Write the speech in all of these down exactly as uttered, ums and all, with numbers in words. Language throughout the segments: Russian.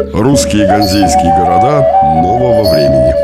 Русские ганзейские города нового времени.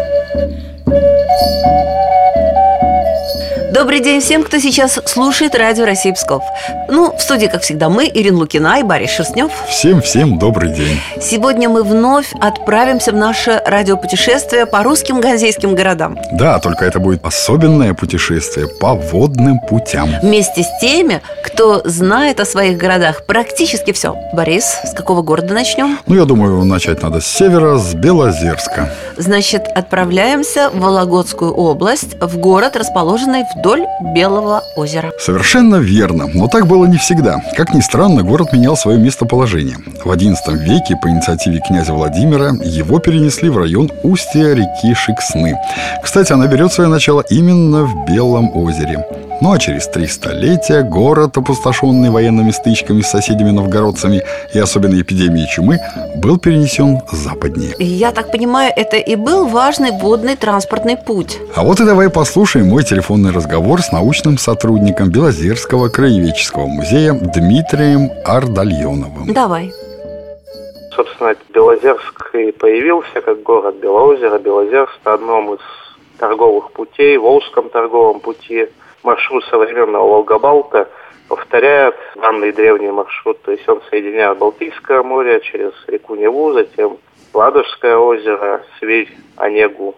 Добрый день всем, кто сейчас слушает радио России Псков. Ну, в студии, как всегда, мы, Ирина Лукина и Борис Шерстнев. Всем-всем добрый день. Сегодня мы вновь отправимся в наше радиопутешествие по русским ганзейским городам. Да, только это будет особенное путешествие по водным путям. Вместе с теми, кто знает о своих городах практически все. Борис, с какого города начнем? Ну, я думаю, начать надо с севера, с Белозерска. Значит, отправляемся в Вологодскую область, в город, расположенный вдоль Белого озера. Совершенно верно, но так было не всегда. Как ни странно, город менял свое местоположение. В одиннадцатом веке по инициативе князя Владимира его перенесли в район устья реки Шексны. Кстати, она берет свое начало именно в Белом озере. Ну а через три столетия город, опустошенный военными стычками с соседями-новгородцами и особенно эпидемией чумы, был перенесен западнее. Я так понимаю, это и был важный водный транспортный путь. А вот и давай послушаем мой телефонный разговор с научным сотрудником Белозерского краеведческого музея Дмитрием Ардальоновым. Давай. Собственно, Белозерск и появился как город Белоозеро. Белозерск – на одном из торговых путей, Волжском торговом пути. Маршрут современного Волгобалта повторяет данный древний маршрут. То есть он соединяет Балтийское море через реку Неву, затем Ладожское озеро, Свирь, Онегу,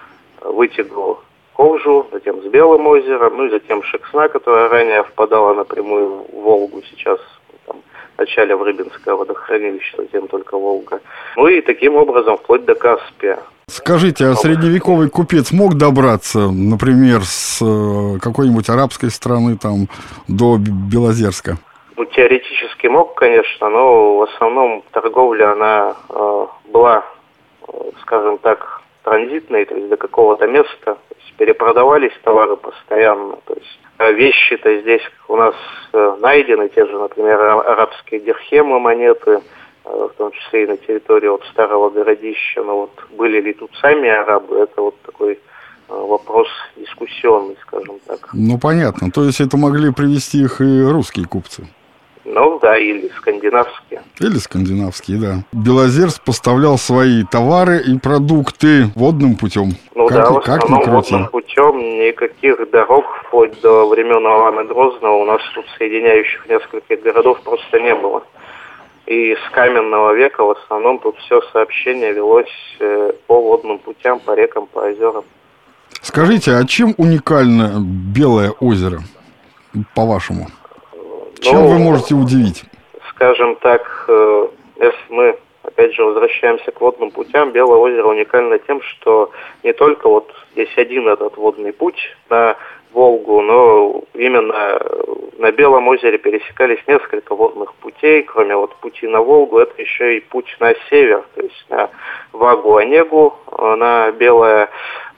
Вытегру, Ковжу, затем с Белым озером, ну и затем Шексна, которая ранее впадала напрямую в Волгу, сейчас там, вначале в Рыбинское водохранилище, затем только Волга. Ну и таким образом вплоть до Каспия. Скажите, а средневековый купец мог добраться, например, с какой-нибудь арабской страны там до Белозерска? Ну, теоретически мог, конечно, но в основном торговля, она э, была, э, скажем так, транзитной, то есть до какого-то места. То есть перепродавались товары постоянно. То есть э, вещи-то здесь у нас э, найдены, те же, например, арабские дирхемы, монеты, в том числе и на территории вот старого городища. Но вот были ли тут сами арабы, это вот такой вопрос дискуссионный, скажем так. Ну, понятно. То есть это могли привезти их и русские купцы? Ну, да, или скандинавские. Или скандинавские, да. Белозерск поставлял свои товары и продукты водным путем. Ну как, да, в основном водным путем. Никаких дорог вплоть до времен Ивана Грозного у нас тут соединяющих нескольких городов просто не было. И с каменного века в основном тут все сообщение велось по водным путям, по рекам, по озерам. Скажите, а чем уникально Белое озеро, по-вашему? Чем ну, вы можете удивить? Скажем так, если мы, опять же, возвращаемся к водным путям, Белое озеро уникально тем, что не только вот здесь один этот водный путь на Волгу, но именно на Белом озере пересекались несколько водных путей, кроме вот пути на Волгу, это еще и путь на север, то есть на Вагу-Онегу, на Белое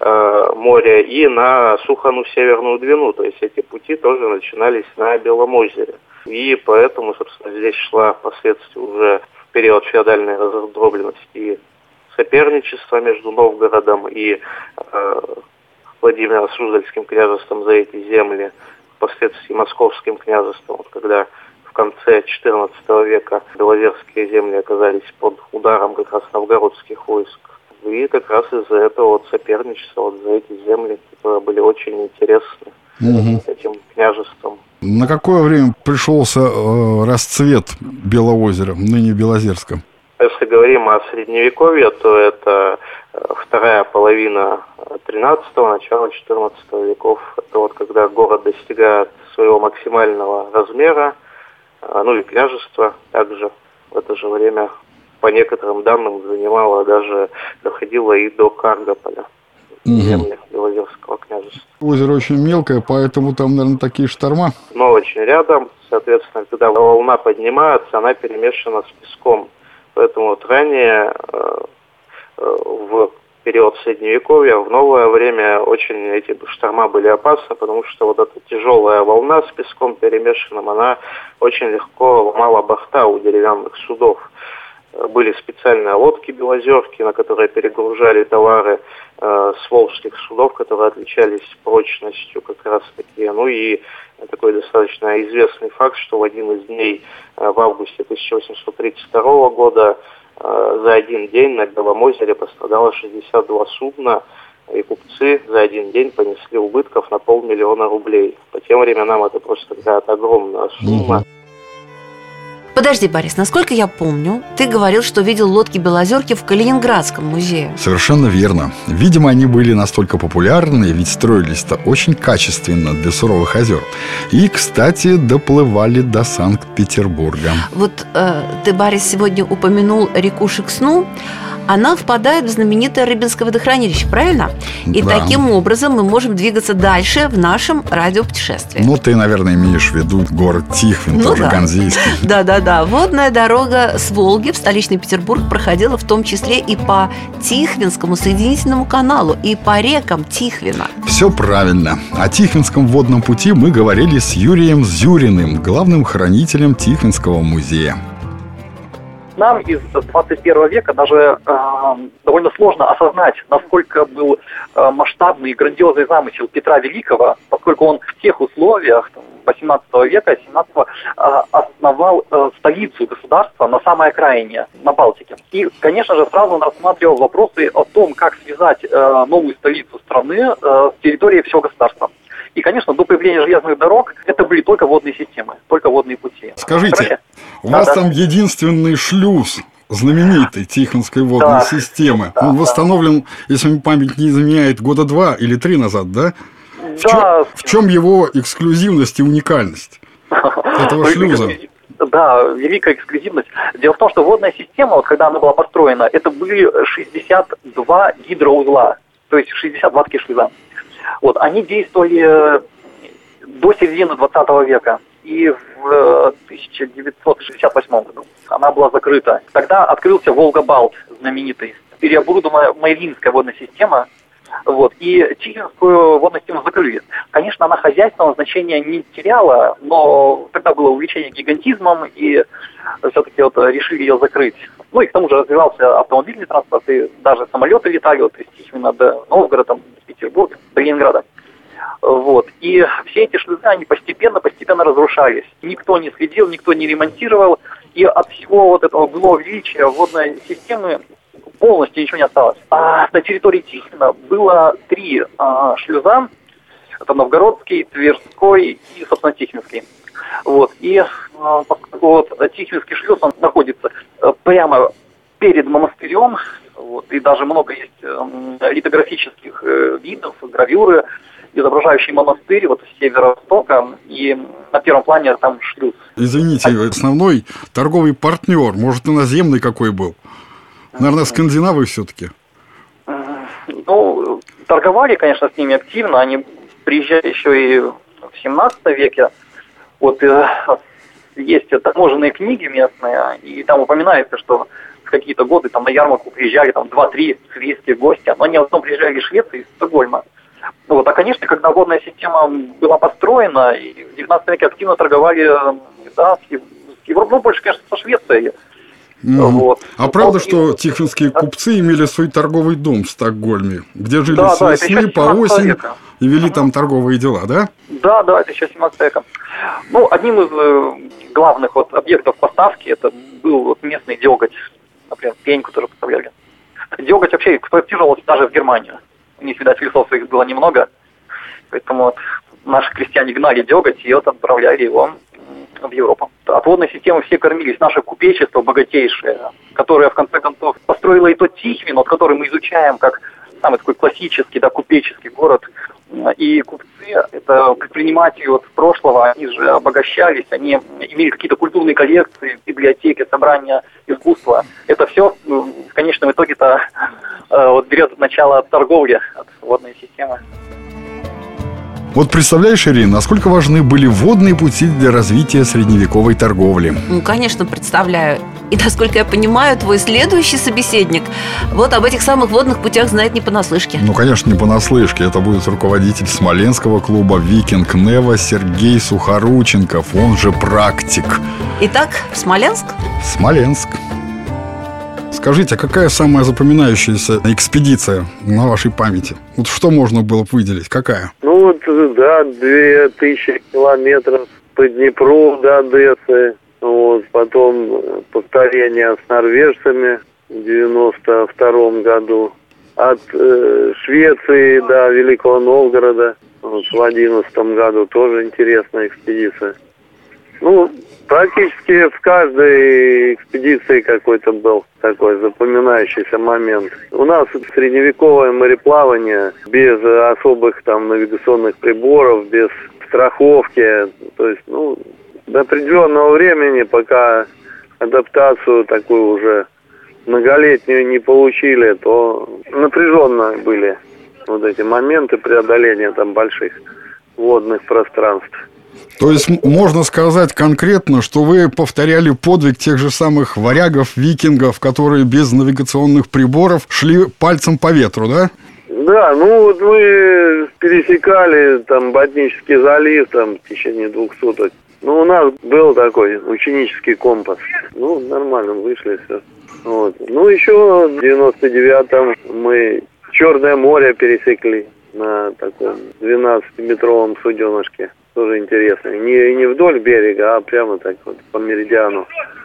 э, море и на Сухану Северную Двину, то есть эти пути тоже начинались на Белом озере. И поэтому, собственно, здесь шла впоследствии уже в период феодальной раздробленности и соперничество между Новгородом и э, Владимиром Суздальским княжеством за эти земли, впоследствии Московским княжеством, вот когда в конце четырнадцатого века белозерские земли оказались под ударом как раз новгородских войск. И как раз из-за этого вот соперничества вот за эти земли, которые были очень интересны угу. этим княжеством. На какое время пришелся э, расцвет Белоозера, ныне Белозерска? Если говорим о Средневековье, то это вторая половина тринадцатого, начало четырнадцатого веков. Это вот когда город достигает своего максимального размера, ну и княжество также в это же время, по некоторым данным, занимало, даже доходило и до Каргополя, земли Белозерского княжества. Озеро очень мелкое, поэтому там, наверное, такие шторма. Но очень рядом, соответственно, когда волна поднимается, она перемешана с песком. Поэтому вот ранее, э, э, в период Средневековья, в новое время очень эти шторма были опасны, потому что вот эта тяжелая волна с песком перемешанным, она очень легко ломала борта у деревянных судов. Были специальные лодки белозерки, на которые перегружали товары э, с волжских судов, которые отличались прочностью как раз таки. Ну и такой достаточно известный факт, что в один из дней э, в августе тысяча восемьсот тридцать второго года за один день на Белом озере пострадало шестьдесят два судна, и купцы за один день понесли убытков на полмиллиона рублей. По тем временам это просто какая-то огромная сумма. Подожди, Борис, насколько я помню, ты говорил, что видел лодки Белозерки в Калининградском музее. Совершенно верно. Видимо, они были настолько популярны, ведь строились-то очень качественно для суровых озер. И, кстати, доплывали до Санкт-Петербурга. Вот э, ты, Борис, сегодня упомянул реку Шексну. Она впадает в знаменитое Рыбинское водохранилище, правильно? И да. Таким образом мы можем двигаться дальше в нашем радиопутешествии. Ну, ты, наверное, имеешь в виду город Тихвин, ну, тоже да. Ганзейский. Да-да-да. Водная дорога с Волги в столичный Петербург проходила в том числе и по Тихвинскому соединительному каналу, и по рекам Тихвина. Все правильно. О Тихвинском водном пути мы говорили с Юрием Зюриным, главным хранителем Тихвинского музея. Нам из двадцать первого века даже э, довольно сложно осознать, насколько был э, масштабный и грандиозный замысел Петра Великого, поскольку он в тех условиях там, восемнадцатого века, семнадцатого, э, основал э, столицу государства на самой окраине, на Балтике. И, конечно же, сразу он рассматривал вопросы о том, как связать э, новую столицу страны э, с территорией всего государства. И, конечно, до появления железных дорог это были только водные системы, только водные пути. Скажите, Короче, у вас да, там да. единственный шлюз знаменитой Тихвинской водной да, системы. Да, Он да. восстановлен, если мне память не изменяет, года два или три назад, да? В, Да. чем, в чем его эксклюзивность и уникальность этого шлюза? Да, великая эксклюзивность. Дело в том, что водная система, вот когда она была построена, это были шестьдесят два гидроузла, то есть шестьдесят два таких шлюза. Вот, они действовали до середины двадцатого века, и в тысяча девятьсот шестьдесят восьмом году она была закрыта. Тогда открылся Волга-Балт, знаменитый, переоборудованная Мариинская водная система, вот, и Тихвинскую водную систему закрыли. Конечно, она хозяйственного значения не теряла, но тогда было увлечение гигантизмом, и все-таки вот решили ее закрыть. Ну и к тому же развивался автомобильный транспорт, и даже самолеты летали вот из Тихвина до Новгорода, до Петербурга, до Ленинграда. Вот. И все эти шлюзы, они постепенно-постепенно разрушались. Никто не следил, никто не ремонтировал, и от всего вот этого былого величия водной системы полностью ничего не осталось. А на территории Тихвина было три а, шлюза. Это Новгородский, Тверской и, собственно, Тихвинский. Вот. И а, вот, Тихвинский шлюз, он находится а, прямо перед монастырем. Вот. И даже много есть а, литографических а, видов, гравюры, изображающие монастырь вот с северо-востока. И на первом плане там шлюз. Извините, основной торговый партнер, может, иноземный какой был? Наверное, скандинавы все-таки. Ну, торговали, конечно, с ними активно. Они приезжали еще и в семнадцатом веке. Вот э, есть таможенные книги местные, и там упоминается, что в какие-то годы там на ярмарку приезжали там два-три шведские гости, но они в основном приезжали из Швеции, из Стокгольма. Вот, а, конечно, когда водная система была построена, и в девятнадцатом веке активно торговали, да, с Европой, ну, больше, конечно, со Швецией. Mm. Вот. А вот. правда, что тихвинские купцы имели свой торговый дом в Стокгольме, где жили да, с да, весны по осень века. И вели там торговые дела, да? Да, да, это еще семнадцатый век. Ну, одним из э, главных вот объектов поставки это был вот местный деготь, например, пеньку тоже поставляли. Деготь вообще экспортировался даже в Германию. У них, видать, лесов их было немного, поэтому вот наши крестьяне гнали деготь и вот отправляли его в Европу. От водной системы все кормились. Наше купечество богатейшее, которое, в конце концов, построило и тот Тихвин, вот, который мы изучаем как самый такой классический, да, купеческий город. И купцы, это предприниматели вот прошлого, они же обогащались, они имели какие-то культурные коллекции, библиотеки, собрания искусства. Это все в конечном итоге-то вот, берет начало от торговли, от водной системы. Вот представляешь, Ирина, насколько важны были водные пути для развития средневековой торговли? Ну, конечно, представляю. И, насколько я понимаю, твой следующий собеседник вот об этих самых водных путях знает не понаслышке. Ну, конечно, не понаслышке. Это будет руководитель Смоленского клуба «Викинг Нева» Сергей Сухорученков, он же практик. Итак, Смоленск? Смоленск. Скажите, а какая самая запоминающаяся экспедиция на вашей памяти? Вот что можно было выделить? Какая? Ну, вот, да, две тысячи километров по Днепру до Одессы. Вот, потом повторение с норвежцами в девяносто втором году. От э, Швеции до Великого Новгорода вот, в одиннадцатом году тоже интересная экспедиция. Ну, практически в каждой экспедиции какой-то был такой запоминающийся момент. У нас средневековое мореплавание без особых там навигационных приборов, без страховки. То есть, ну, до определенного времени, пока адаптацию такую уже многолетнюю не получили, то напряженно были вот эти моменты преодоления там больших водных пространств. То есть можно сказать конкретно, что вы повторяли подвиг тех же самых варягов, викингов, которые без навигационных приборов шли пальцем по ветру, да? Да, ну вот мы пересекали там Ботнический залив там в течение двух суток. Ну, у нас был такой ученический компас. Ну, нормально, вышли все. Вот. Ну, еще в девяносто девятом мы Черное море пересекли на таком двенадцатиметровом суденышке. Тоже интересно. Не, не вдоль берега, а прямо так вот по меридиану.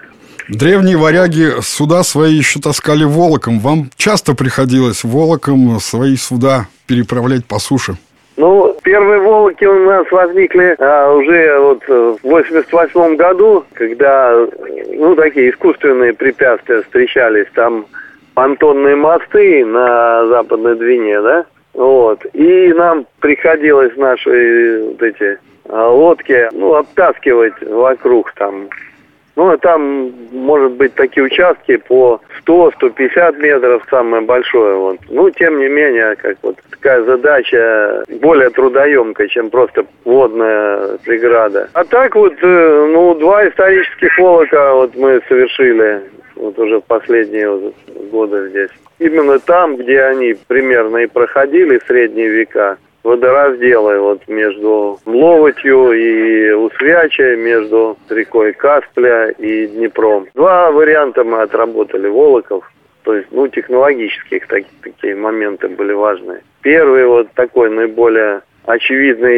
Древние варяги суда свои еще таскали волоком. Вам часто приходилось волоком свои суда переправлять по суше? Ну, первые волоки у нас возникли а, уже вот в восемьдесят восьмом году, когда, ну, такие искусственные препятствия встречались. Там понтонные мосты на Западной Двине, да? Вот. И нам приходилось наши вот эти а, лодки, ну, обтаскивать вокруг там. Ну, там, может быть, такие участки по сто - сто пятьдесят метров, самое большое. Вот. Ну, тем не менее, как вот такая задача более трудоемкая, чем просто водная преграда. А так вот, ну, два исторических волока вот мы совершили вот уже в последние вот годы здесь. Именно там, где они примерно и проходили в средние века. Водоразделы вот между Ловотью и Усвячей, между рекой Каспля и Днепром. Два варианта мы отработали волоков, то есть, ну, технологических так, такие моменты были важные. Первый вот такой наиболее очевидный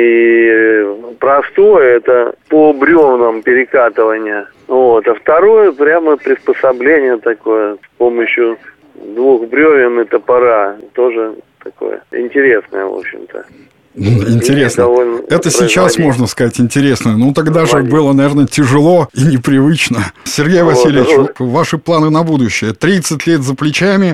и простой, это по бревнам перекатывание. Вот. А второе прямо приспособление такое с помощью двух бревен и топора, тоже такое интересное, в общем-то. Интересно. Это сейчас, можно сказать, интересно. Ну, тогда же было, наверное, тяжело и непривычно. Сергей вот, Васильевич, вот. Ваши планы на будущее. тридцать лет за плечами,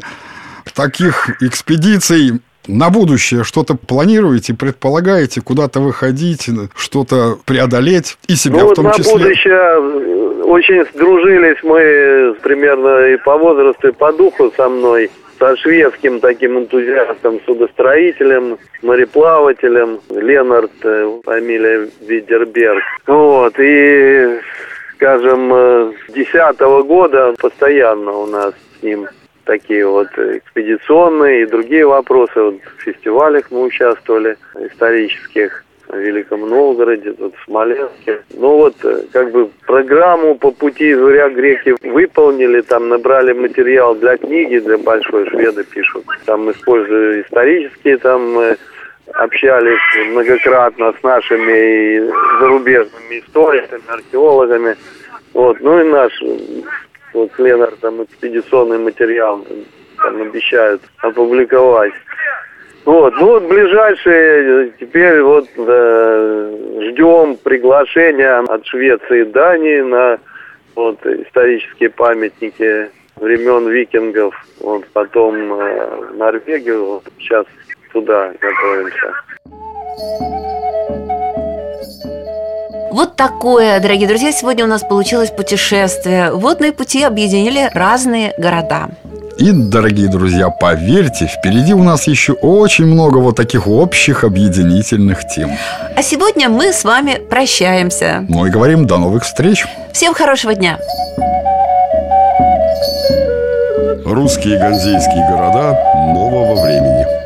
таких экспедиций на будущее. Что-то планируете, предполагаете, куда-то выходить, что-то преодолеть и себя ну, в том на числе? На будущее очень сдружились мы примерно и по возрасту, и по духу со мной. Со шведским таким энтузиастом, судостроителем, мореплавателем, Ленард, фамилия Видерберг. Вот, и, скажем, с десятого года постоянно у нас с ним такие вот экспедиционные и другие вопросы. Вот в фестивалях мы участвовали, исторических, в Великом Новгороде, тут в Смоленске. Ну вот, как бы программу по пути из Варяг-Греки выполнили, там набрали материал для книги, для большой, шведы пишут. Там используя исторические, там мы общались многократно с нашими зарубежными историками, археологами. Вот, ну и наш, вот с Ленардом экспедиционный материал там обещают опубликовать. Вот, ну вот ближайшие, теперь вот э, ждем приглашения от Швеции и Дании на вот исторические памятники времен викингов, вот потом э, в Норвегию, вот сейчас туда готовимся. Вот такое, дорогие друзья, сегодня у нас получилось путешествие. Водные пути объединили разные города. И, дорогие друзья, поверьте, впереди у нас еще очень много вот таких общих объединительных тем. А сегодня мы с вами прощаемся. Ну и говорим до новых встреч. Всем хорошего дня. Русские ганзейские города нового времени.